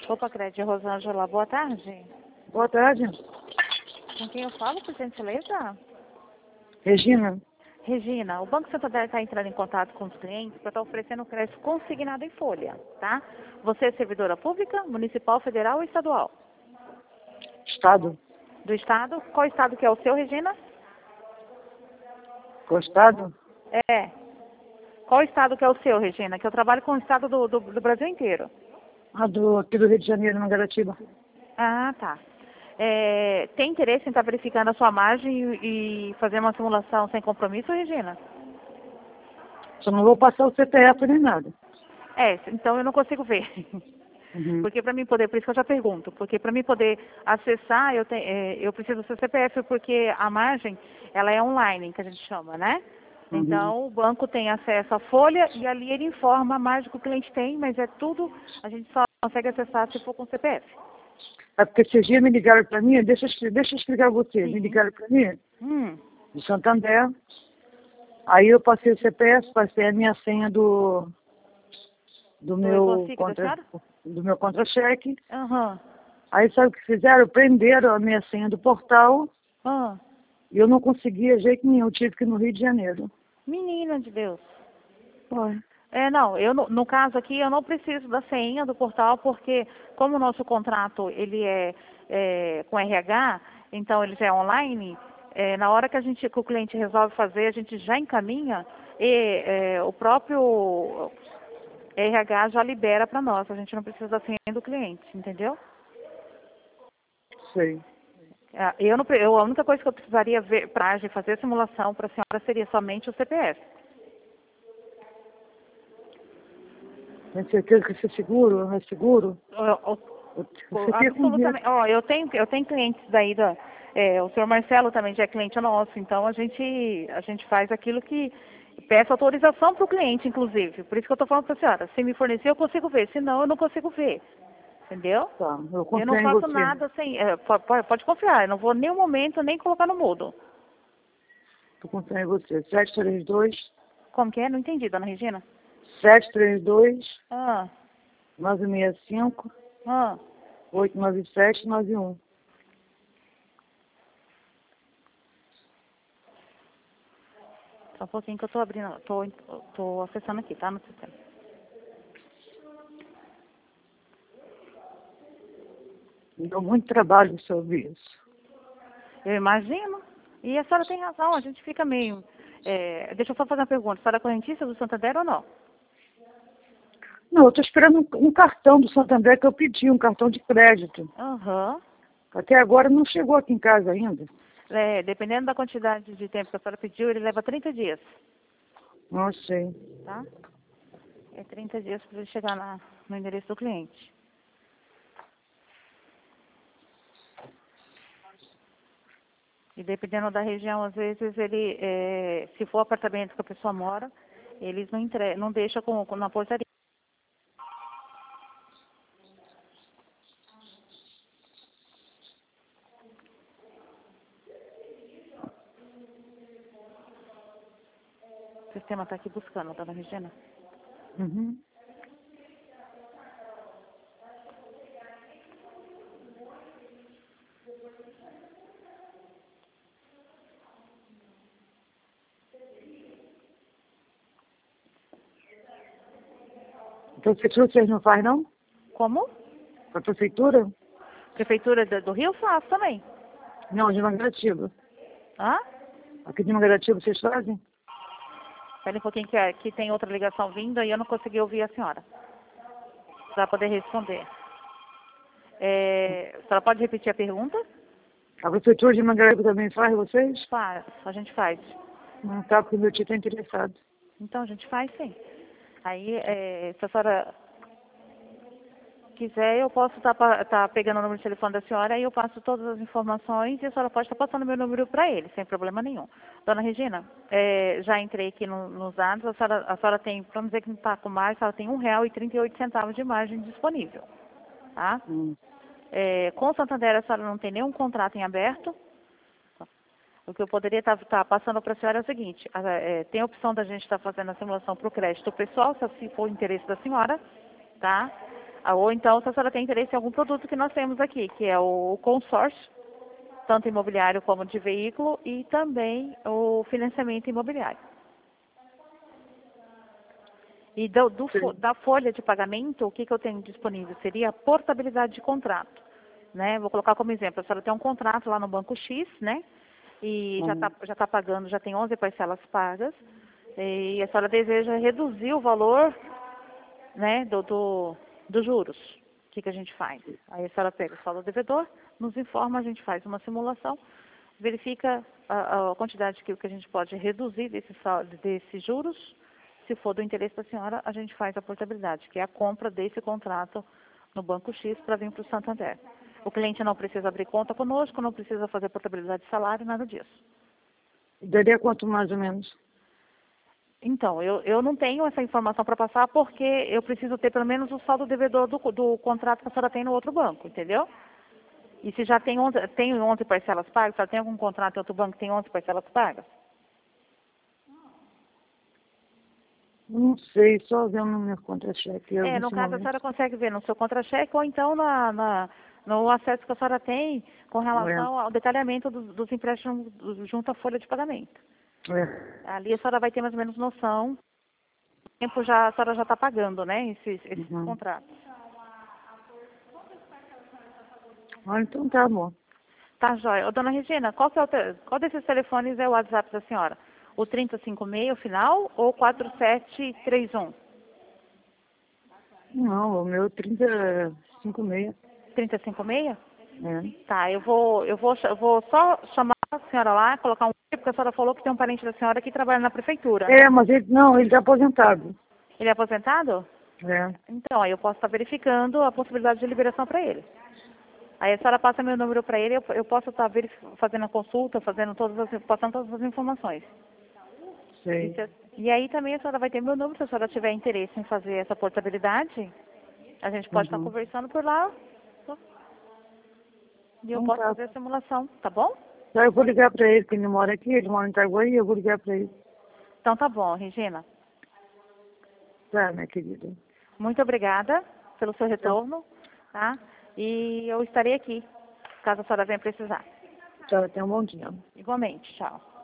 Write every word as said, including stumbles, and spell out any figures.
Opa, Crédito Rosângela, boa tarde. Boa tarde. Com quem eu falo, por gentileza? Regina. Regina, o Banco Santander está entrando em contato com os clientes para estar oferecendo crédito consignado em folha, tá? Você é servidora pública, municipal, federal ou estadual? Estado. Do estado? Qual estado que é o seu, Regina? Qual estado? É. Qual estado que é o seu, Regina? Que eu trabalho com o estado do, do, do Brasil inteiro. Ah, do, aqui do Rio de Janeiro, na Garatiba. Ah, tá. É, tem interesse em estar verificando a sua margem e, e fazer uma simulação sem compromisso, Regina? Só não vou passar o C P F nem nada. É, então eu não consigo ver. Uhum. Porque para mim poder, por isso que eu já pergunto, porque para mim poder acessar, eu, te, é, eu preciso do seu C P F, porque a margem, ela é online, que a gente chama, né? Uhum. Então, o banco tem acesso à folha e ali ele informa a margem que o cliente tem, mas é tudo, a gente só consegue acessar se for com C P F. É porque esses dias me ligaram para mim, deixa, eu- deixa eu explicar a você, Sim. me ligaram para mim, Hum, de Santander, aí eu passei o C P F, passei a minha senha do, do do meu Ecosic da contra, senhora? do meu contra-cheque, Aham. aí sabe o que fizeram? Prenderam a minha senha do portal Ah, e eu não conseguia de jeito nenhum, eu tive que ir no Rio de Janeiro. menina de Deus. Foi. É, não, eu no, no caso aqui eu não preciso da senha do portal porque como o nosso contrato ele é, é com R H, então ele já é online, é, na hora que a gente que o cliente resolve fazer, a gente já encaminha e é, o próprio R H já libera para nós, a gente não precisa da senha do cliente, entendeu? Sei. É, Eu, não, pre- eu a única coisa que eu precisaria ver para fazer a simulação para a senhora seria somente o C P F. Tem certeza que isso é seguro? É seguro? O- o- Você quer com medo? Absolutamente. Ó, eu tenho, eu tenho clientes daí da. É, o senhor Marcelo também já é cliente nosso, então a gente, a gente faz aquilo que peça autorização para o cliente, inclusive. Por isso que eu estou falando para a senhora. Se me fornecer, eu consigo ver. Se não, eu não consigo ver. Entendeu? Tá, eu Eu não confio em faço você. nada sem. É, po- po- pode confiar, eu não vou em nenhum momento nem colocar no mudo. Eu confio em você. sete três dois, Como que é? Não entendi, dona Regina. sete três dois, Ah, nove seis cinco, ah. oito nove sete nove um. Só um pouquinho que eu estou abrindo, tô, tô acessando aqui, tá? No sistema. Me deu muito trabalho você ouvir isso. Eu imagino. E a senhora tem razão, a gente fica meio. É, deixa eu só fazer uma pergunta. A senhora é correntista do Santander ou não? Não, eu estou esperando um, um cartão do Santander que eu pedi, um cartão de crédito. Aham. Até agora não chegou aqui em casa ainda. É, dependendo da quantidade de tempo que a senhora pediu, ele leva trinta dias, Não sei. tá? É trinta dias para ele chegar na, no endereço do cliente. E dependendo da região, às vezes ele, é, se for apartamento que a pessoa mora, eles não, entre, não deixam com, com, na portaria. O sistema está aqui buscando, dona Regina. Uhum. A prefeitura vocês não fazem, não? Como? A prefeitura? Prefeitura do do Rio faz também. Não, de Mangaratiba. Hã? Aqui de Mangaratiba vocês fazem? Espera um pouquinho que, que tem outra ligação vindo e eu não consegui ouvir a senhora. Para poder responder. É, a senhora pode repetir a pergunta? A prefeitura de Mangaratiba também faz vocês? Faz, a gente faz. Não tá, porque meu tio está interessado. Então, a gente faz sim. Aí, é, se a senhora quiser, eu posso estar tá, tá pegando o número de telefone da senhora e eu passo todas as informações e a senhora pode estar passando meu número para ele, sem problema nenhum. Dona Regina, é, já entrei aqui no, nos dados, a senhora, a senhora tem, vamos dizer que não está com mais, a senhora tem um real e trinta e oito centavos de margem disponível. Tá? Hum. É, com o Santander, a senhora não tem nenhum contrato em aberto. O que eu poderia estar passando para a senhora é o seguinte, a- é, tem a opção da gente estar fazendo a simulação para o crédito pessoal, se assim for o interesse da senhora, tá? Ah, ou então, se a senhora tem interesse em algum produto que nós temos aqui, que é o consórcio, tanto imobiliário como de veículo, e também o financiamento imobiliário. E do, do, Sim. da folha de pagamento, o que, que eu tenho disponível? Seria a portabilidade de contrato. Né? Vou colocar como exemplo, a senhora tem um contrato lá no Banco X, né? E Uhum. já está já tá pagando, já tem onze parcelas pagas, e a senhora deseja reduzir o valor, né, do, do, dos juros. O que, que a gente faz? Aí a senhora pega o saldo devedor, nos informa, a gente faz uma simulação, verifica a, a quantidade que, que a gente pode reduzir desse saldo, desses juros. Se for do interesse da senhora, a gente faz a portabilidade, que é a compra desse contrato no Banco X para vir para o Santander. O cliente não precisa abrir conta conosco, não precisa fazer portabilidade de salário, nada disso. Daria quanto mais ou menos? Então, eu, eu não tenho essa informação para passar porque eu preciso ter pelo menos o saldo devedor do, do contrato que a senhora tem no outro banco, entendeu? E se já tem onze, tem onze parcelas pagas, se ela tem algum contrato em outro banco que tem onze parcelas pagas? Não sei, só vendo no meu contra-cheque. É, no Nesse caso a momento. senhora consegue ver no seu contra-cheque ou então na, na, no acesso que a senhora tem com relação É. ao detalhamento dos, dos empréstimos junto à folha de pagamento. É. Ali a senhora vai ter mais ou menos noção do tempo já, a senhora já está pagando, né, esses, esses Uhum. contratos. Ah, então tá bom. Tá, joia. Ô, dona Regina, qual, que é o te... qual desses telefones é o WhatsApp da senhora? O trinta e cinco seis, o final, ou quatro sete três um? Não, o meu trinta e cinco e meia. trinta e cinco seis? É. Tá, eu vou, eu vou, eu vou só chamar a senhora lá, colocar um... porque a senhora falou que tem um parente da senhora que trabalha na prefeitura, né? É, mas ele, não, ele tá aposentado. Ele é aposentado? É. Então, aí eu posso estar verificando a possibilidade de liberação para ele. Aí a senhora passa meu número para ele, eu, eu posso estar verif- fazendo a consulta, fazendo todas as, passando todas as informações. E, Sei. se- e aí também a senhora vai ter meu número, se a senhora tiver interesse em fazer essa portabilidade, a gente pode estar Uhum. conversando por lá e eu Então posso tá. fazer a simulação, tá bom? Então eu vou ligar pra ele, porque ele mora aqui, ele mora em Itaguaí, eu vou ligar pra ele. Então tá bom, Regina. Tá, minha querida. Muito obrigada pelo seu Então, retorno, tá? E eu estarei aqui, caso a senhora venha precisar. tá, tenha um bom dia. Igualmente, tchau.